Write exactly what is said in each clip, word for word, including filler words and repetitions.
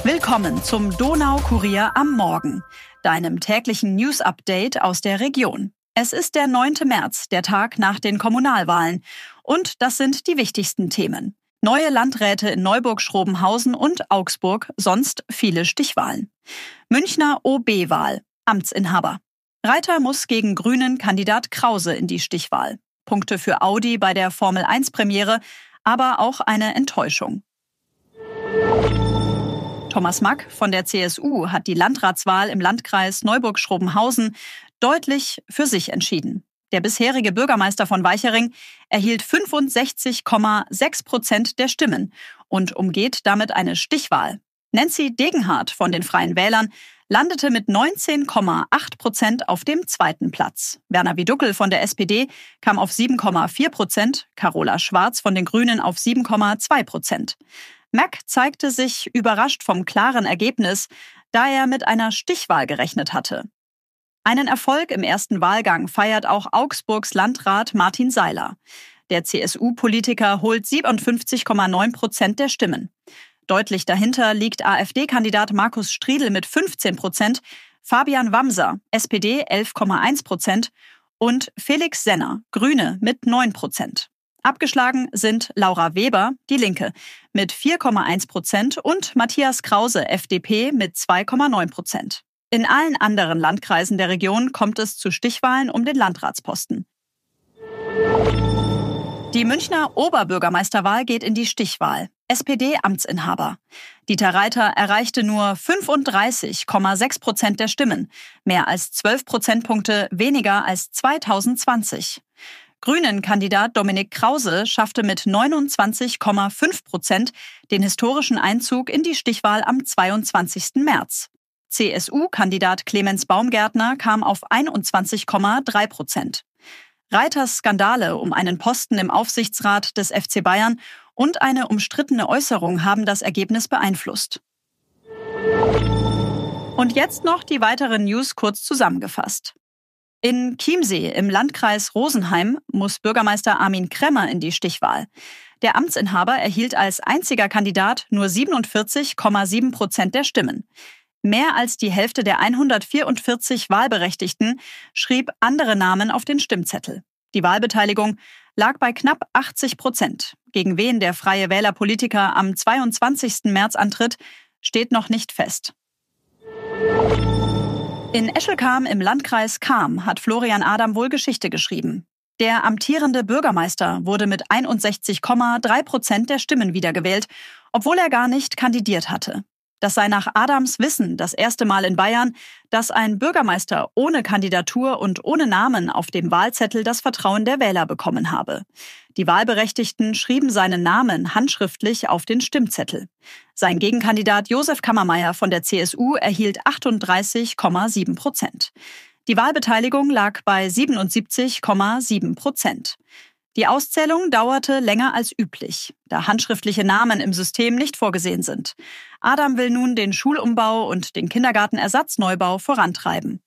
Willkommen zum Donaukurier am Morgen, deinem täglichen News-Update aus der Region. Es ist der neunte März, der Tag nach den Kommunalwahlen. Und das sind die wichtigsten Themen. Neue Landräte in Neuburg-Schrobenhausen und Augsburg, sonst viele Stichwahlen. Münchner O B-Wahl, Amtsinhaber. Reiter muss gegen Grünen-Kandidat Krause in die Stichwahl. Punkte für Audi bei der Formel eins Premiere, aber auch eine Enttäuschung. Thomas Mack von der C S U hat die Landratswahl im Landkreis Neuburg-Schrobenhausen deutlich für sich entschieden. Der bisherige Bürgermeister von Weichering erhielt fünfundsechzig Komma sechs Prozent der Stimmen und umgeht damit eine Stichwahl. Nancy Degenhardt von den Freien Wählern landete mit neunzehn Komma acht Prozent auf dem zweiten Platz. Werner Wieduckel von der S P D kam auf sieben Komma vier Prozent, Carola Schwarz von den Grünen auf sieben Komma zwei Prozent. Mack zeigte sich überrascht vom klaren Ergebnis, da er mit einer Stichwahl gerechnet hatte. Einen Erfolg im ersten Wahlgang feiert auch Augsburgs Landrat Martin Seiler. Der C S U-Politiker holt siebenundfünfzig Komma neun Prozent der Stimmen. Deutlich dahinter liegt A f D-Kandidat Markus Striedl mit fünfzehn Prozent, Fabian Wamser, S P D elf Komma eins Prozent und Felix Senner, Grüne, mit neun Prozent. Abgeschlagen sind Laura Weber, die Linke, mit vier Komma eins Prozent und Matthias Krause, F D P, mit zwei Komma neun Prozent. In allen anderen Landkreisen der Region kommt es zu Stichwahlen um den Landratsposten. Die Münchner Oberbürgermeisterwahl geht in die Stichwahl. S P D-Amtsinhaber. Dieter Reiter erreichte nur fünfunddreißig Komma sechs Prozent der Stimmen, mehr als zwölf Prozentpunkte weniger als zweitausendzwanzig. Grünen-Kandidat Dominik Krause schaffte mit neunundzwanzig Komma fünf Prozent den historischen Einzug in die Stichwahl am zweiundzwanzigsten März. C S U-Kandidat Clemens Baumgärtner kam auf einundzwanzig Komma drei Prozent. Reiters Skandale um einen Posten im Aufsichtsrat des F C Bayern und eine umstrittene Äußerung haben das Ergebnis beeinflusst. Und jetzt noch die weiteren News kurz zusammengefasst. In Chiemsee im Landkreis Rosenheim muss Bürgermeister Armin Kremmer in die Stichwahl. Der Amtsinhaber erhielt als einziger Kandidat nur siebenundvierzig Komma sieben Prozent der Stimmen. Mehr als die Hälfte der hundertvierundvierzig Wahlberechtigten schrieb andere Namen auf den Stimmzettel. Die Wahlbeteiligung lag bei knapp achtzig Prozent. Gegen wen der Freie Wähler-Politiker am zweiundzwanzigsten März antritt, steht noch nicht fest. In Eschelkam im Landkreis Cham hat Florian Adam wohl Geschichte geschrieben. Der amtierende Bürgermeister wurde mit einundsechzig Komma drei Prozent der Stimmen wiedergewählt, obwohl er gar nicht kandidiert hatte. Das sei nach Adams Wissen das erste Mal in Bayern, dass ein Bürgermeister ohne Kandidatur und ohne Namen auf dem Wahlzettel das Vertrauen der Wähler bekommen habe. Die Wahlberechtigten schrieben seinen Namen handschriftlich auf den Stimmzettel. Sein Gegenkandidat Josef Kammermeier von der C S U erhielt achtunddreißig Komma sieben Prozent. Die Wahlbeteiligung lag bei siebenundsiebzig Komma sieben Prozent. Die Auszählung dauerte länger als üblich, da handschriftliche Namen im System nicht vorgesehen sind. Adam will nun den Schulumbau und den Kindergartenersatzneubau vorantreiben.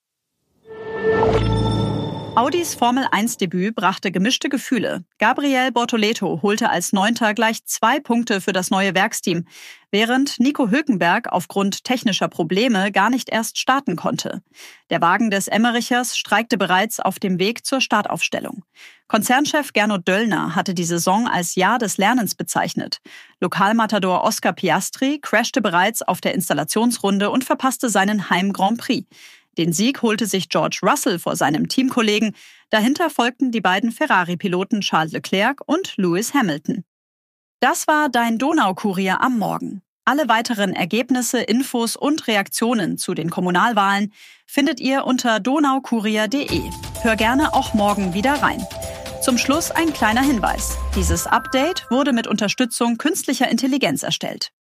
Audis Formel eins Debüt brachte gemischte Gefühle. Gabriel Bortoleto holte als Neunter gleich zwei Punkte für das neue Werksteam, während Nico Hülkenberg aufgrund technischer Probleme gar nicht erst starten konnte. Der Wagen des Emmerichers streikte bereits auf dem Weg zur Startaufstellung. Konzernchef Gernot Döllner hatte die Saison als Jahr des Lernens bezeichnet. Lokalmatador Oscar Piastri crashte bereits auf der Installationsrunde und verpasste seinen Heim-Grand Prix. Den Sieg holte sich George Russell vor seinem Teamkollegen. Dahinter folgten die beiden Ferrari-Piloten Charles Leclerc und Lewis Hamilton. Das war dein Donaukurier am Morgen. Alle weiteren Ergebnisse, Infos und Reaktionen zu den Kommunalwahlen findet ihr unter donaukurier punkt de. Hör gerne auch morgen wieder rein. Zum Schluss ein kleiner Hinweis. Dieses Update wurde mit Unterstützung künstlicher Intelligenz erstellt.